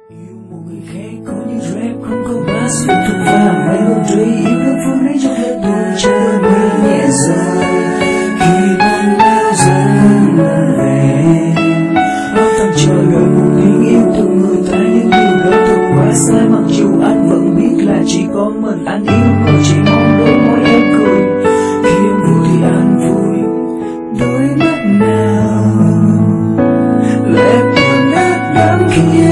Yêu một người khác có những rap không có bass phụ thuộc vào mấy bông truy yêu đơn phương ấy trong hết tôi chờ mây nhẹ rơi khi bóng lao dần về âm thầm chờ đợi một tình yêu từ người ta những điều đó thật quá sai mặc dù anh vẫn biết là chỉ có mình anh yêu và chỉ mong đôi môi em cười khi em vui thì anh vui đôi mắt nào lệ buồn ướt đẫm khi